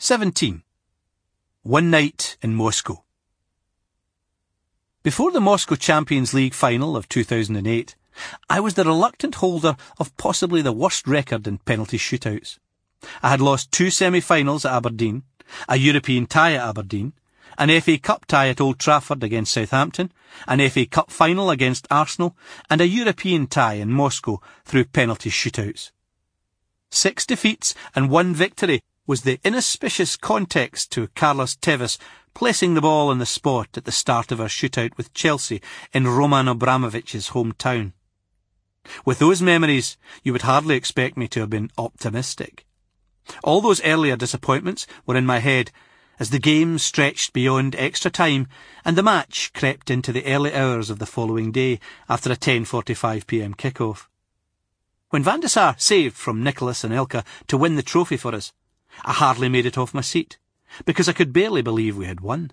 17. One Night in Moscow. Before the Moscow Champions League final of 2008, I was the reluctant holder of possibly the worst record in penalty shootouts. I had lost 2 semi-finals at Aberdeen, a European tie at Aberdeen, an FA Cup tie at Old Trafford against Southampton, an FA Cup final against Arsenal, and a European tie in Moscow through penalty shootouts. 6 defeats and 1 victory was the inauspicious context to Carlos Tevez placing the ball on the spot at the start of our shootout with Chelsea in Roman Abramovich's hometown. With those memories, you would hardly expect me to have been optimistic. All those earlier disappointments were in my head as the game stretched beyond extra time and the match crept into the early hours of the following day after a 10:45pm kick-off. When Van der Sar saved from Nicholas and Elka to win the trophy for us, I hardly made it off my seat, because I could barely believe we had won.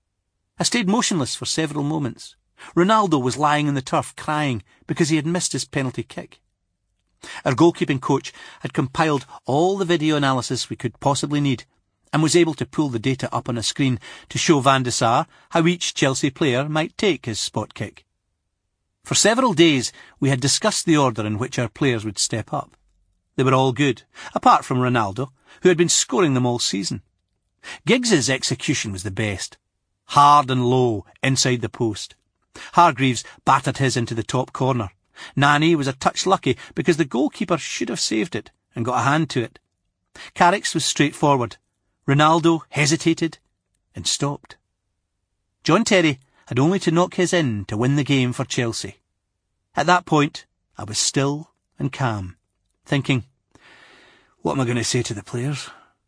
I stayed motionless for several moments. Ronaldo was lying on the turf crying because he had missed his penalty kick. Our goalkeeping coach had compiled all the video analysis we could possibly need and was able to pull the data up on a screen to show Van der Sar how each Chelsea player might take his spot kick. For several days we had discussed the order in which our players would step up. They were all good, apart from Ronaldo, who had been scoring them all season. Giggs's execution was the best. Hard and low, inside the post. Hargreaves battered his into the top corner. Nani was a touch lucky because the goalkeeper should have saved it and got a hand to it. Carrick's was straightforward. Ronaldo hesitated and stopped. John Terry had only to knock his in to win the game for Chelsea. At that point, I was still and calm, thinking, what am I going to say to the players?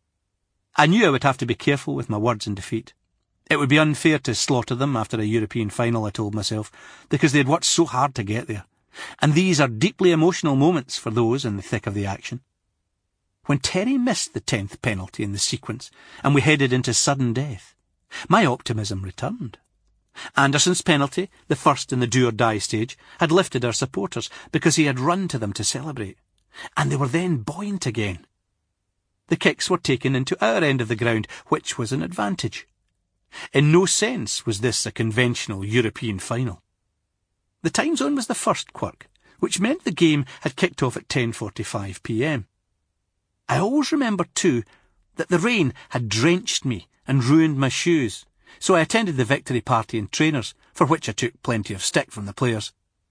I knew I would have to be careful with my words in defeat. It would be unfair to slaughter them after a European final, I told myself, because they had worked so hard to get there. And these are deeply emotional moments for those in the thick of the action. When Terry missed the 10th penalty in the sequence, and we headed into sudden death, my optimism returned. Anderson's penalty, the first in the do-or-die stage, had lifted our supporters because he had run to them to celebrate, and they were then buoyant again. The kicks were taken into our end of the ground, which was an advantage. In no sense was this a conventional European final. The time zone was the first quirk, which meant the game had kicked off at 10:45pm. I always remember, too, that the rain had drenched me and ruined my shoes, so I attended the victory party in trainers, for which I took plenty of stick from the players.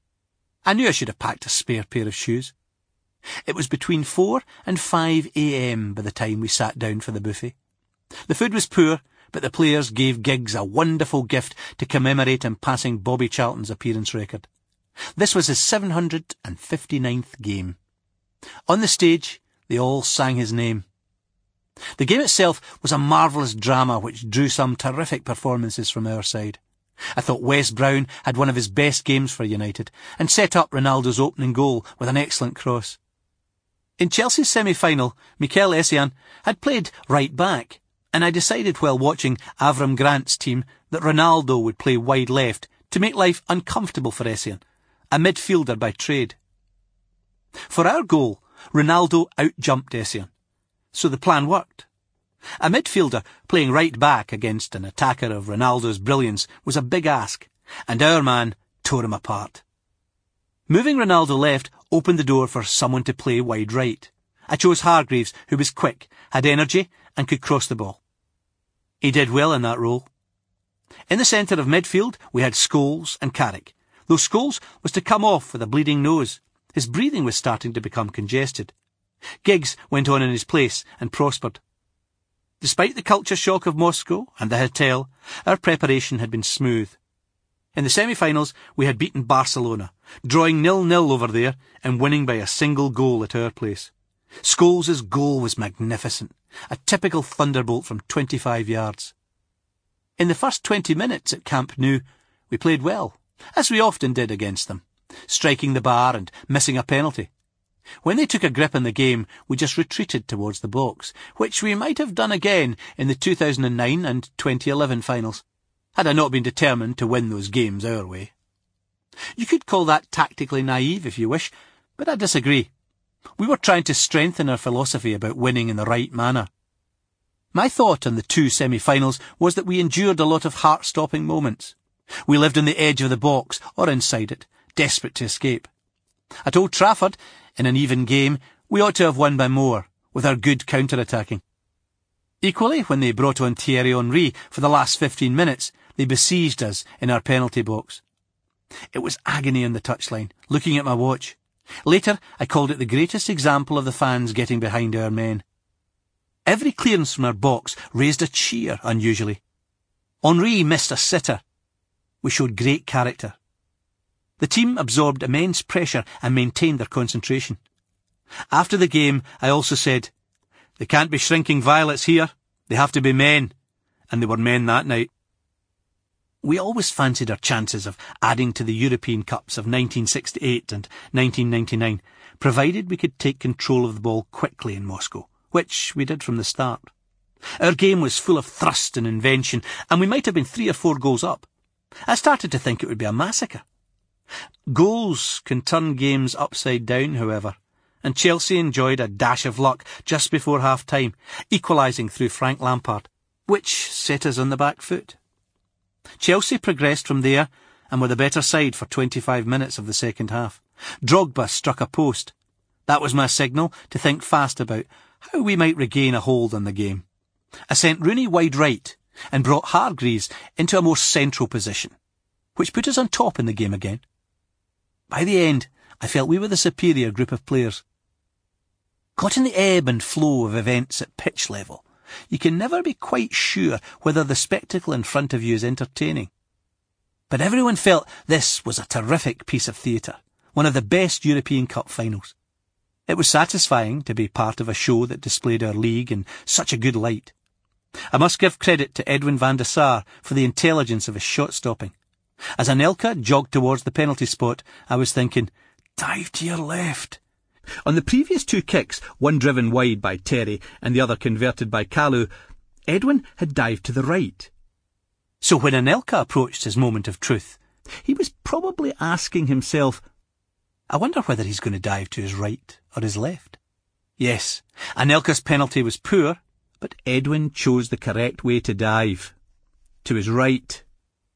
I knew I should have packed a spare pair of shoes. It was between 4 and 5am by the time we sat down for the buffet. The food was poor, but the players gave Giggs a wonderful gift to commemorate him passing Bobby Charlton's appearance record. This was his 759th game. On the stage, they all sang his name. The game itself was a marvellous drama which drew some terrific performances from our side. I thought Wes Brown had one of his best games for United and set up Ronaldo's opening goal with an excellent cross. In Chelsea's semi-final, Mikel Essien had played right back, and I decided while watching Avram Grant's team that Ronaldo would play wide left to make life uncomfortable for Essien, a midfielder by trade. For our goal, Ronaldo out-jumped Essien, so the plan worked. A midfielder playing right back against an attacker of Ronaldo's brilliance was a big ask, and our man tore him apart. Moving Ronaldo left opened the door for someone to play wide right. I chose Hargreaves, who was quick, had energy, and could cross the ball. He did well in that role. In the centre of midfield, we had Scholes and Carrick, though Scholes was to come off with a bleeding nose. His breathing was starting to become congested. Giggs went on in his place and prospered. Despite the culture shock of Moscow and the hotel, our preparation had been smooth. In the semi-finals, we had beaten Barcelona, drawing 0-0 over there and winning by a single goal at our place. Scholes' goal was magnificent, a typical thunderbolt from 25 yards. In the first 20 minutes at Camp Nou, we played well, as we often did against them, striking the bar and missing a penalty. When they took a grip on the game, we just retreated towards the box, which we might have done again in the 2009 and 2011 finals, had I not been determined to win those games our way. You could call that tactically naive if you wish, but I disagree. We were trying to strengthen our philosophy about winning in the right manner. My thought on the two semi-finals was that we endured a lot of heart-stopping moments. We lived on the edge of the box, or inside it, desperate to escape. At Old Trafford, in an even game, we ought to have won by more, with our good counter-attacking. Equally, when they brought on Thierry Henry for the last 15 minutes, they besieged us in our penalty box. It was agony on the touchline, looking at my watch. Later, I called it the greatest example of the fans getting behind our men. Every clearance from our box raised a cheer, unusually. Henry missed a sitter. We showed great character. The team absorbed immense pressure and maintained their concentration. After the game, I also said, "They can't be shrinking violets here. They have to be men." And they were men that night. We always fancied our chances of adding to the European Cups of 1968 and 1999, provided we could take control of the ball quickly in Moscow, which we did from the start. Our game was full of thrust and invention, and we might have been 3 or 4 goals up. I started to think it would be a massacre. Goals can turn games upside down, however, and Chelsea enjoyed a dash of luck just before half-time, equalising through Frank Lampard, which set us on the back foot. Chelsea progressed from there and were the better side for 25 minutes of the second half. Drogba struck a post. That was my signal to think fast about how we might regain a hold on the game. I sent Rooney wide right and brought Hargreaves into a more central position, which put us on top in the game again. By the end, I felt we were the superior group of players. Caught in the ebb and flow of events at pitch level, you can never be quite sure whether the spectacle in front of you is entertaining. But everyone felt this was a terrific piece of theatre, one of the best European Cup finals. It was satisfying to be part of a show that displayed our league in such a good light. I must give credit to Edwin van der Sar for the intelligence of his shot-stopping. As Anelka jogged towards the penalty spot, I was thinking, "Dive to your left." On the previous 2 kicks, one driven wide by Terry and the other converted by Kalu, Edwin had dived to the right. So when Anelka approached his moment of truth, he was probably asking himself, "I wonder whether he's going to dive to his right or his left." Yes, Anelka's penalty was poor, but Edwin chose the correct way to dive. To his right.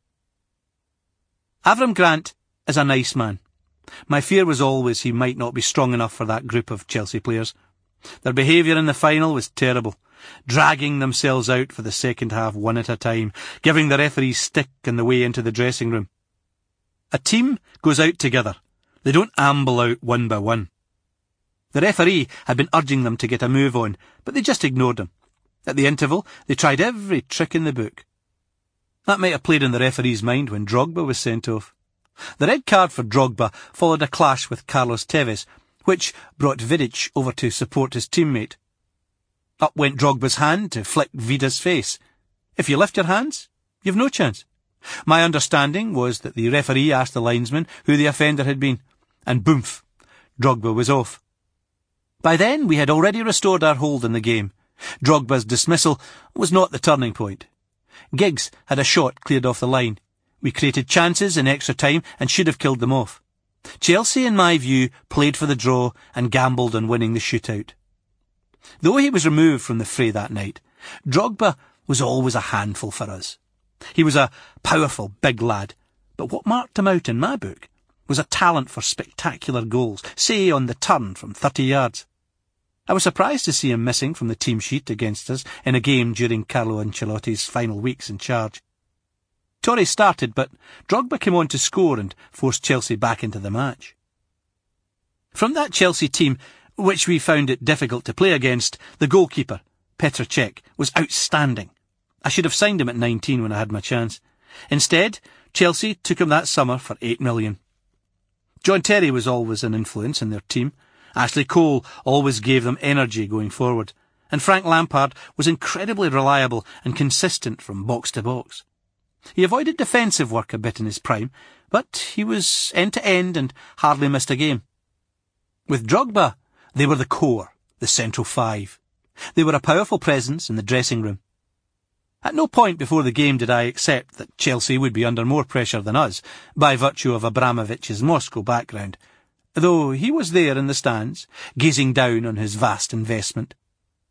Avram Grant is a nice man. My fear was always he might not be strong enough for that group of Chelsea players. Their behaviour in the final was terrible, dragging themselves out for the second half one at a time, giving the referees stick on the way into the dressing room. A team goes out together. They don't amble out one by one. The referee had been urging them to get a move on, but they just ignored him. At the interval, they tried every trick in the book. That might have played in the referee's mind when Drogba was sent off. The red card for Drogba followed a clash with Carlos Tevez, which brought Vidic over to support his teammate. Up went Drogba's hand to flick Vida's face. If you lift your hands, you've no chance. My understanding was that the referee asked the linesman who the offender had been, and boomf, Drogba was off. By then we had already restored our hold in the game. Drogba's dismissal was not the turning point. Giggs had a shot cleared off the line. We created chances in extra time and should have killed them off. Chelsea, in my view, played for the draw and gambled on winning the shootout. Though he was removed from the fray that night, Drogba was always a handful for us. He was a powerful, big lad, but what marked him out in my book was a talent for spectacular goals, say on the turn from 30 yards. I was surprised to see him missing from the team sheet against us in a game during Carlo Ancelotti's final weeks in charge. Torre started, but Drogba came on to score and forced Chelsea back into the match. From that Chelsea team, which we found it difficult to play against, the goalkeeper, Petr Cech, was outstanding. I should have signed him at 19 when I had my chance. Instead, Chelsea took him that summer for $8 million. John Terry was always an influence in their team. Ashley Cole always gave them energy going forward, and Frank Lampard was incredibly reliable and consistent from box to box. He avoided defensive work a bit in his prime, but he was end-to-end and hardly missed a game. With Drogba, they were the core, the central 5. They were a powerful presence in the dressing room. At no point before the game did I accept that Chelsea would be under more pressure than us, by virtue of Abramovich's Moscow background, though he was there in the stands, gazing down on his vast investment.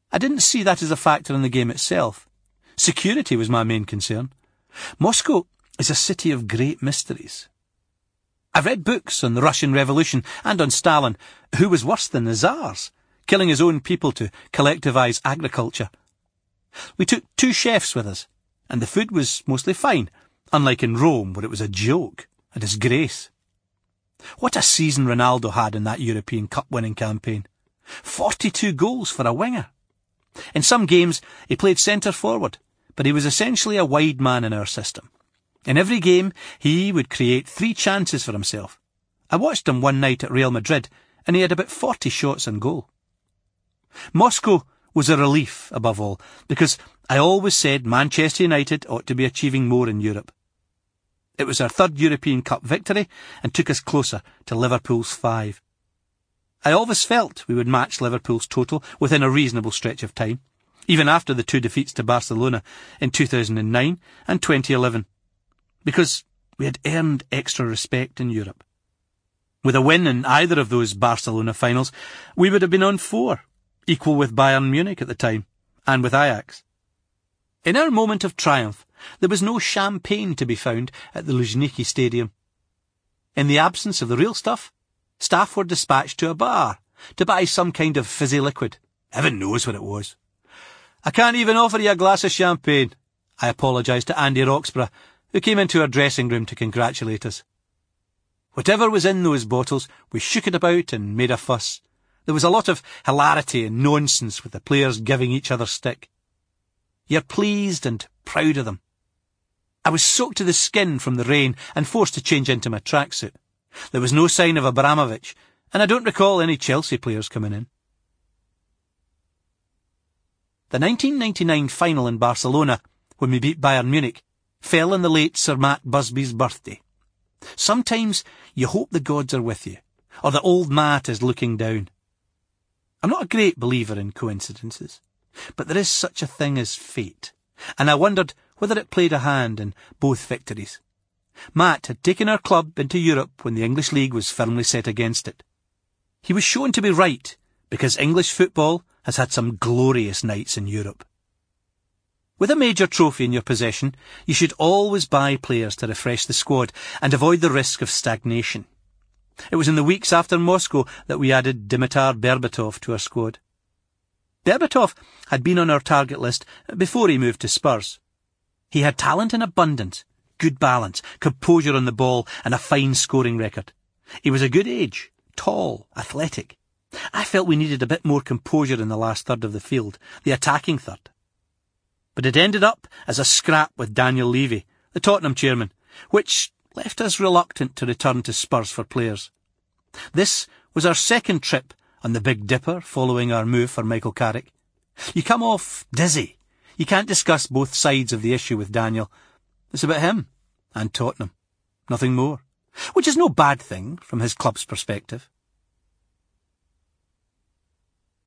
I didn't see that as a factor in the game itself. Security was my main concern. Moscow is a city of great mysteries. I've read books on the Russian Revolution and on Stalin, who was worse than the Tsars, killing his own people to collectivise agriculture. We took 2 chefs with us, and the food was mostly fine, unlike in Rome, where it was a joke, a disgrace. What a season Ronaldo had in that European Cup winning campaign. 42 goals for a winger. In some games he played centre forward, but he was essentially a wide man in our system. In every game he would create 3 chances for himself. I watched him one night at Real Madrid, and he had about 40 shots on goal. Moscow was a relief, above all, because I always said Manchester United ought to be achieving more in Europe. It was our 3rd European Cup victory and took us closer to Liverpool's 5. I always felt we would match Liverpool's total within a reasonable stretch of time, even after the 2 defeats to Barcelona in 2009 and 2011, because we had earned extra respect in Europe. With a win in either of those Barcelona finals, we would have been on 4, equal with Bayern Munich at the time, and with Ajax. In our moment of triumph, there was no champagne to be found at the Luzhniki Stadium. In the absence of the real stuff, staff were dispatched to a bar to buy some kind of fizzy liquid. Heaven knows what it was. I can't even offer you a glass of champagne, I apologised to Andy Roxburgh, who came into our dressing room to congratulate us. Whatever was in those bottles, we shook it about and made a fuss. There was a lot of hilarity and nonsense with the players giving each other stick. You're pleased and proud of them. I was soaked to the skin from the rain and forced to change into my tracksuit. There was no sign of Abramovich, and I don't recall any Chelsea players coming in. The 1999 final in Barcelona, when we beat Bayern Munich, fell on the late Sir Matt Busby's birthday. Sometimes you hope the gods are with you, or that old Matt is looking down. I'm not a great believer in coincidences, but there is such a thing as fate, and I wondered whether it played a hand in both victories. Matt had taken our club into Europe when the English League was firmly set against it. He was shown to be right, because English football has had some glorious nights in Europe. With a major trophy in your possession, you should always buy players to refresh the squad and avoid the risk of stagnation. It was in the weeks after Moscow that we added Dimitar Berbatov to our squad. Berbatov had been on our target list before he moved to Spurs. He had talent in abundance, good balance, composure on the ball, and a fine scoring record. He was a good age, tall, athletic. I felt we needed a bit more composure in the last third of the field, the attacking third. But it ended up as a scrap with Daniel Levy, the Tottenham chairman, which left us reluctant to return to Spurs for players. This was our 2nd trip on the Big Dipper following our move for Michael Carrick. You come off dizzy. You can't discuss both sides of the issue with Daniel. It's about him and Tottenham. Nothing more. Which is no bad thing from his club's perspective.